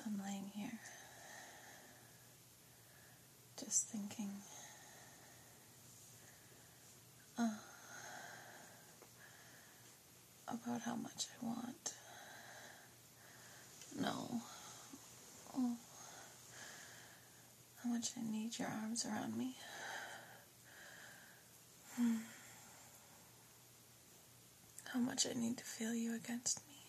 I'm laying here, just thinking, about how much I want. No. Oh, how much I need your arms around me. How much I need to feel you against me.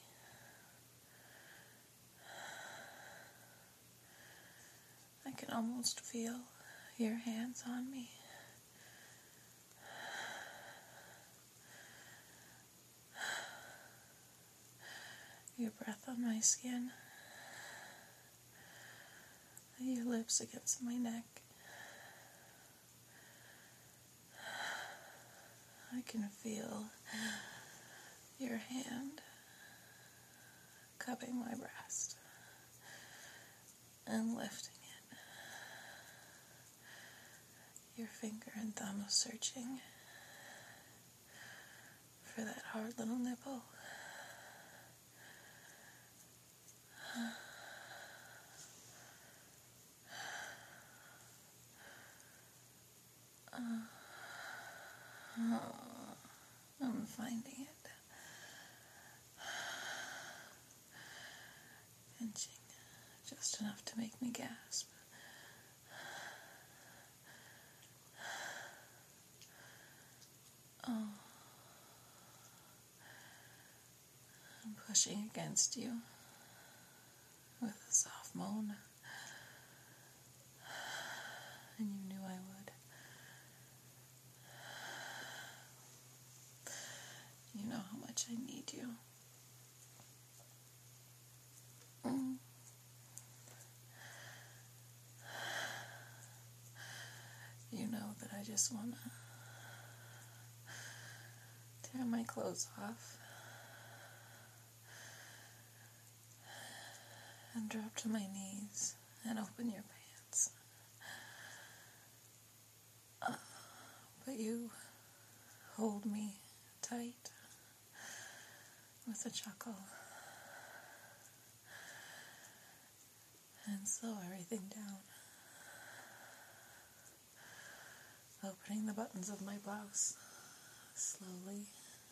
I can almost feel your hands on me. Your breath on my skin. Your lips against my neck. I can feel your hand cupping my breast and lifting it. Your finger and thumb searching for that hard little nipple. I'm finding it. Pinching just enough to make me gasp. Oh. I'm pushing against you with a soft moan. And you knew I would. You know how much I need you. You know that I just want to tear my clothes off and drop to my knees and open your pants. But you hold me tight with a chuckle and slow everything down, opening the buttons of my blouse slowly,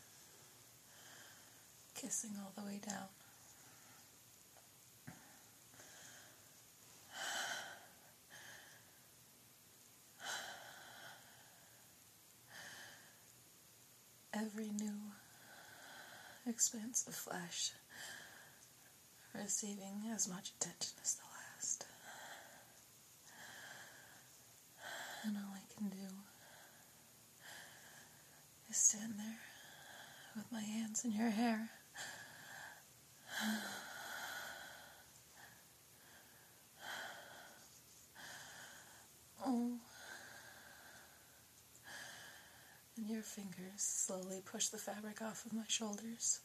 kissing all the way down. Every new expanse of flesh receiving as much attention as the last. And all I can do is stand there with my hands in your hair. Oh. And your fingers slowly push the fabric off of my shoulders.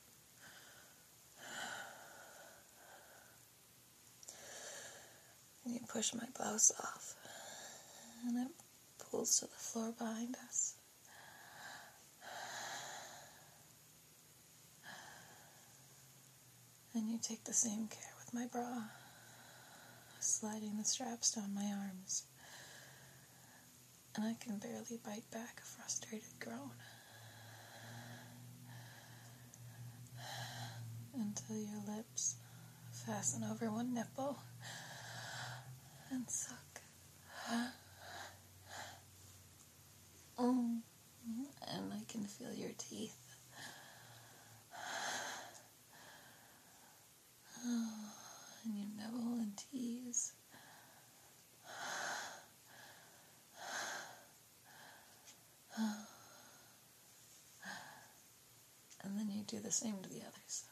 And you push my blouse off, and it pulls to the floor behind us. And you take the same care with my bra, sliding the straps down my arms. And I can barely bite back a frustrated groan. Until your lips fasten over one nipple and suck. And I can feel your teeth. And you nibble and tease. And then you do the same to the other side.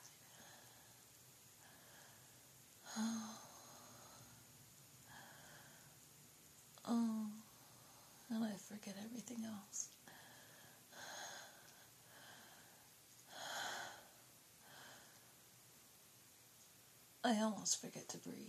Oh, and I forget everything else. I almost forget to breathe.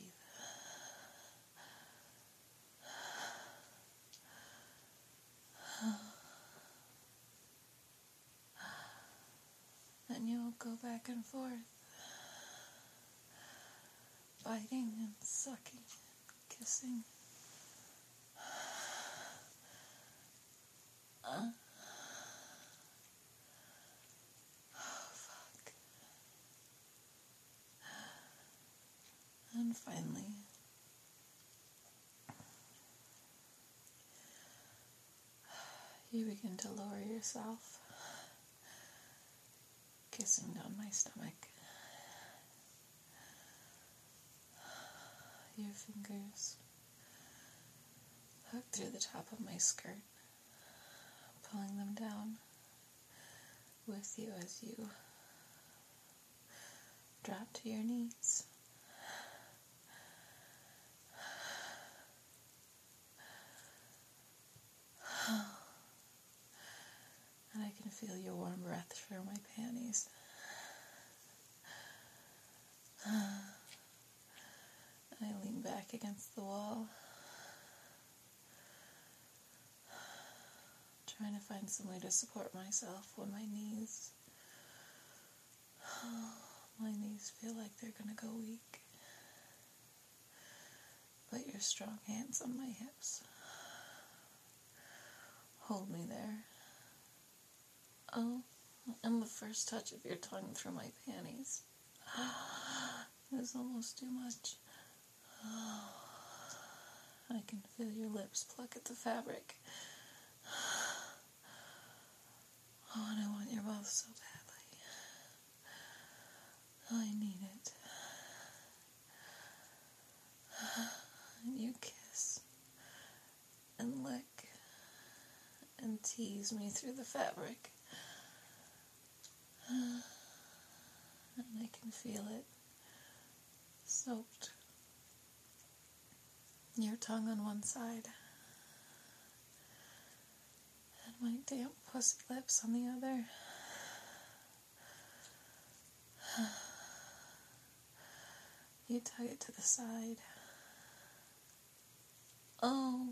And you'll go back and forth, biting and sucking, kissing. Oh, fuck. And finally, you begin to lower yourself, kissing down my stomach. Your fingers hook through the top of my skirt, pulling them down with you as you drop to your knees. And I can feel your warm breath through my panties. I lean back against the wall, trying to find some way to support myself when my knees feel like they're gonna go weak. But your strong hands on my hips hold me there. Oh, and the first touch of your tongue through my panties is almost too much. I can feel your lips pluck at the fabric. Oh, and I want your mouth so badly. I need it. And you kiss and lick and tease me through the fabric. And I can feel it soaked. Your tongue on one side and my damp pussy lips on the other. You tug it to the side. Oh,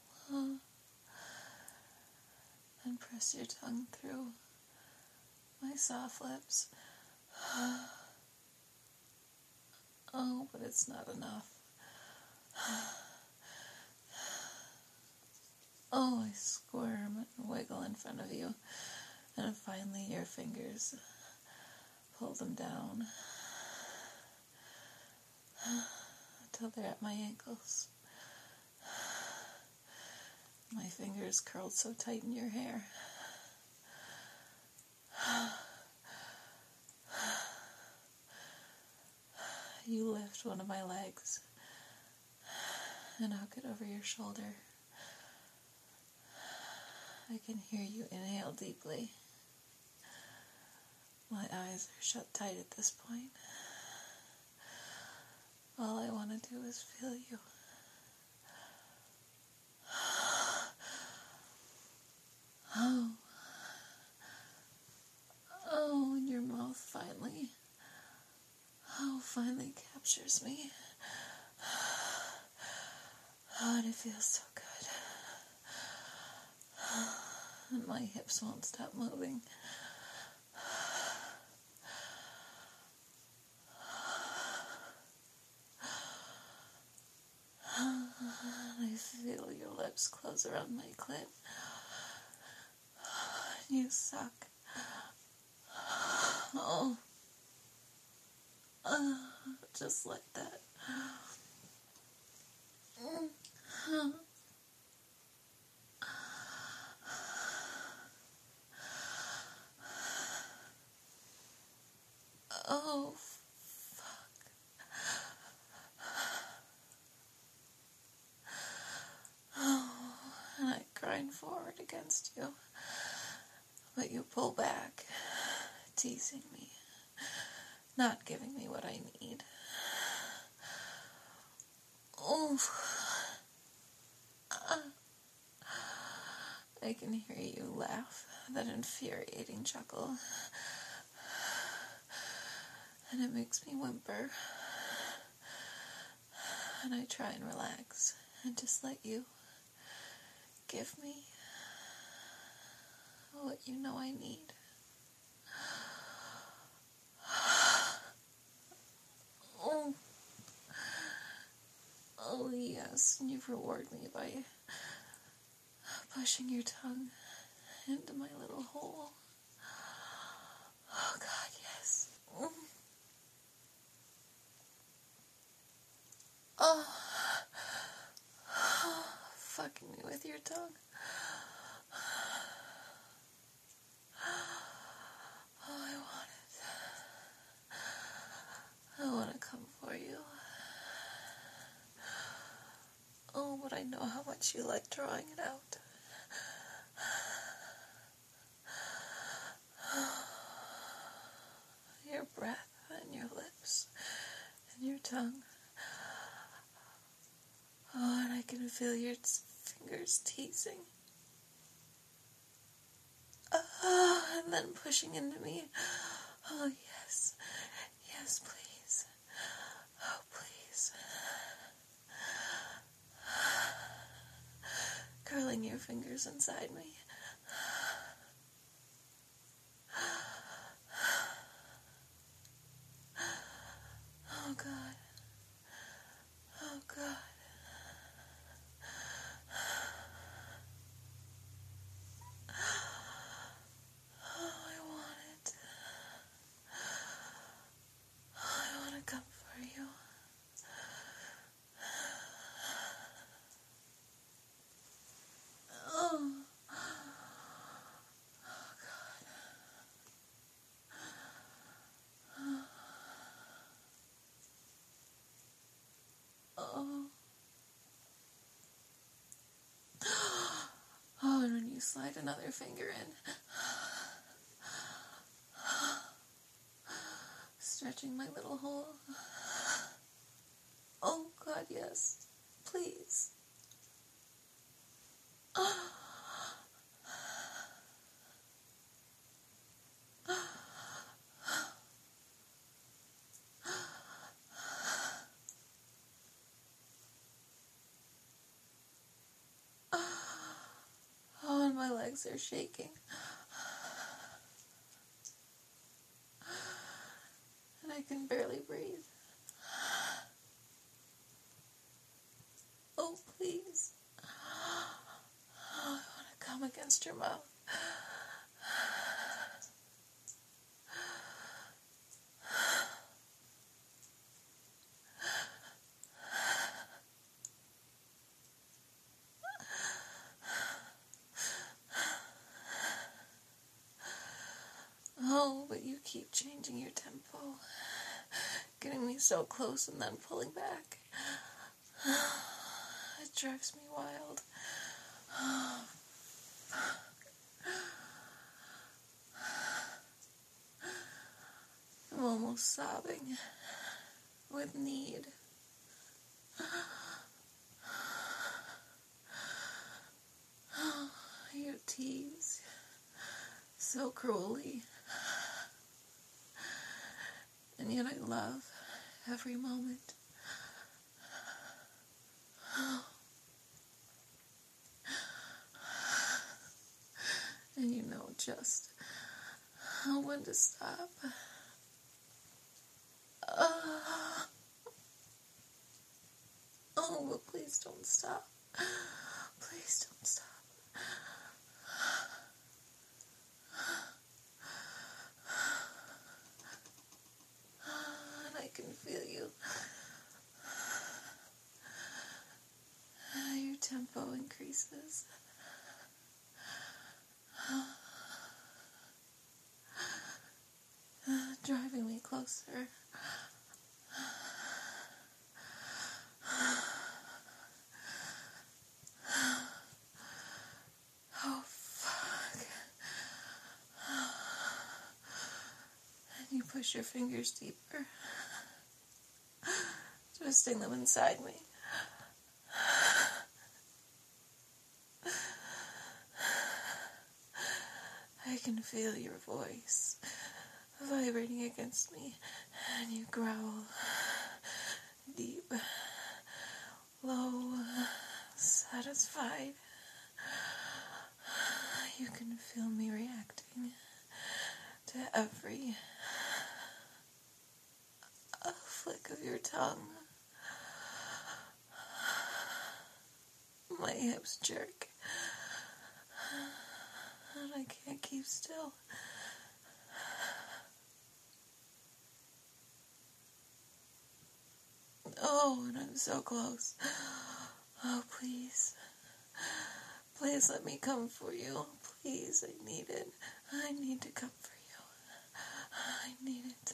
and press your tongue through my soft lips. Oh, but it's not enough. Oh, I squirm and wiggle in front of you, and finally your fingers pull them down until they're at my ankles. My fingers curled so tight in your hair. You lift one of my legs and hook it over your shoulder. I can hear you inhale deeply. My eyes are shut tight at this point. All I want to do is feel you. Oh, and your mouth finally captures me. Oh, and it feels so good. And my hips won't stop moving. I feel your lips close around my clit. You suck. Oh. Just like that. Oh, fuck. Oh, and I grind forward against you. But you pull back, teasing me, not giving me what I need. Oh, I can hear you laugh, that infuriating chuckle. And it makes me whimper. And I try and relax and just let you give me what you know I need. Oh, Oh, yes, and you reward me by pushing your tongue into my little hole. Oh, God, yes. Oh, fucking me with your tongue. Oh, I want it. I want to come for you. Oh, but I know how much you like drawing it out. Your breath and your lips and your tongue. Oh, and I can feel your fingers teasing. Oh, and then pushing into me. Oh, yes. Yes, please. Oh, please. Curling your fingers inside me. Oh, God. Oh, God. Oh, I want it. Oh, I want to come for you. Oh. Oh. Oh, and when you slide another finger in, stretching my little hole. Oh, God, yes. Please. Oh, and my legs are shaking. And I can barely breathe. Oh, please. Oh, I want to come against your mouth. Oh, but you keep changing your tempo. Getting me so close and then pulling back. It drives me wild. I'm almost sobbing with need. You tease so cruelly. And yet I love every moment. And you know just when to stop. Oh, but please don't stop. Please don't stop. And I can feel you. Your tempo increases. Driving me closer. Oh, fuck. And you push your fingers deeper, twisting them inside me. I can feel your voice vibrating against me, and you growl, deep, low, satisfied. You can feel me reacting to every flick of your tongue. hips jerk. And I can't keep still. Oh, and I'm so close. Oh, please. Please let me come for you. Please, I need it. I need to come for you. I need it.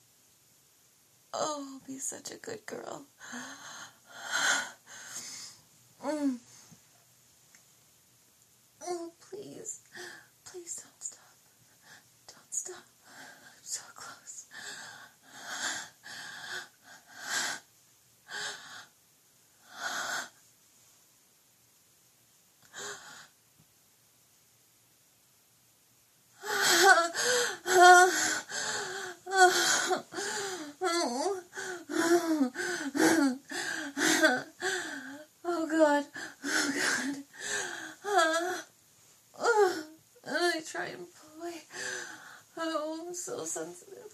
Oh, be such a good girl. Oh, please. Please don't stop. Don't stop. I'm so close. Oh, God. Oh, God. And I try and pull away. Oh, I'm so sensitive.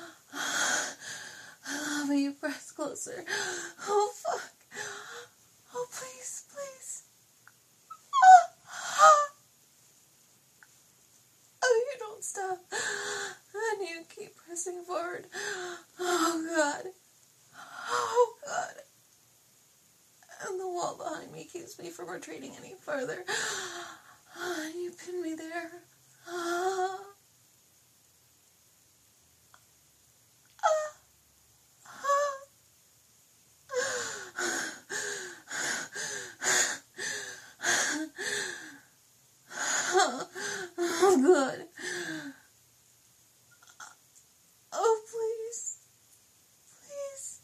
But you press closer. Oh, fuck. Oh, please, please. Oh, you don't stop. And you keep pressing forward. Oh, God. Oh, God. And the wall behind me keeps me from retreating any further. And you pin me there. Oh, good. Oh, please. Please.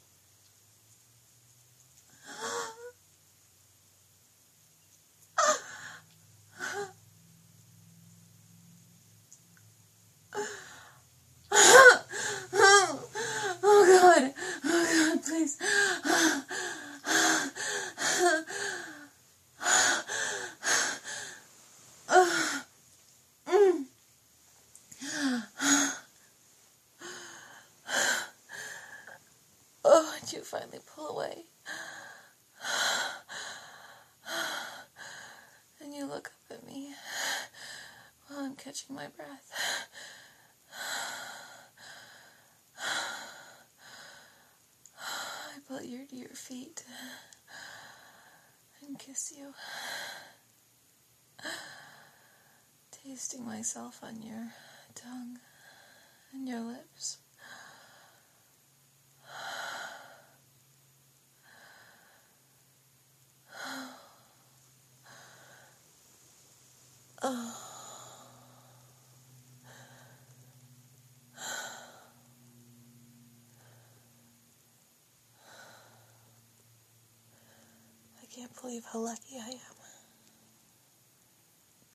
Oh, God. Oh, God, please. Oh, and you finally pull away. And you look up at me while I'm catching my breath. I put you to your feet and kiss you, tasting myself on your tongue and your lips. Oh. I can't believe how lucky I am.